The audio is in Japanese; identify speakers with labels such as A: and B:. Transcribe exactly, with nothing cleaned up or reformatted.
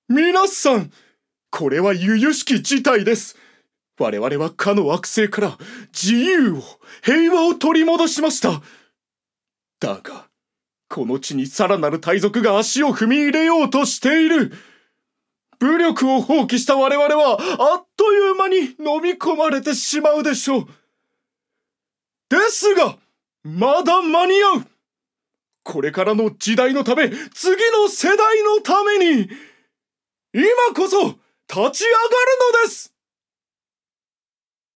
A: 皆さん、これは由々しき事態です。我々はかの惑星から自由を、平和を取り戻しました。だが、この地にさらなる大族が足を踏み入れようとしている。武力を放棄した我々はあっという間に飲み込まれてしまうでしょう。ですが、まだ間に合う。これからの時代のため、次の世代のために、今こそ立ち上がるのです。